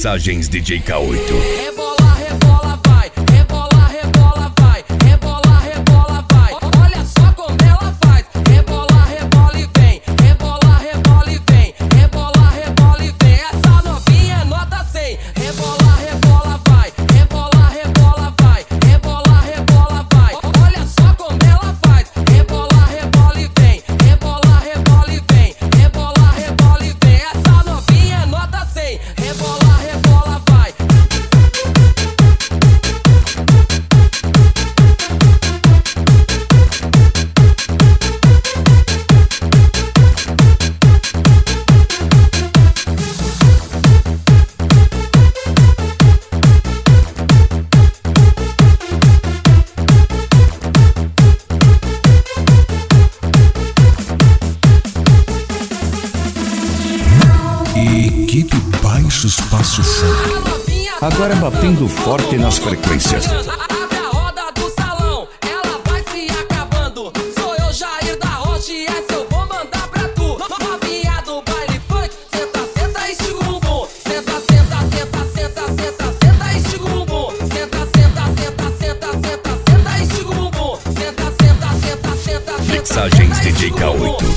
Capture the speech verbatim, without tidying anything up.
Mixagens D J K oito. Rebola, rebola, vai. Rebola, rebola, vai. Rebola, rebola, vai. Olha só como ela faz. Rebola, rebola e vem. Rebola, rebola e vem. Rebola, rebola e vem. Essa novinha é nota cem. Rebola, rebola, vai. Rebola, rebola, vai. Rebola, rebola, vai. Olha só como ela faz. Rebola, rebola e vem. Rebola, rebola e vem. Rebola, rebola e vem. Essa novinha é nota cem. Rebola, rebola, vai. Equipe Baixo Espaço Som. Agora batendo forte nas frequências. Abre a roda do salão, ela vai se acabando. Sou eu, Jair da Rocha, e essa eu vou mandar pra tu. Novinha do baile funk, senta, senta, estiga o bumbum. Senta, senta, senta, senta, senta, senta, estiga o bumbum. Senta, senta, senta, senta, senta, senta, estiga o bumbum. Senta, senta, senta, senta, senta. Mixagens D J K oito.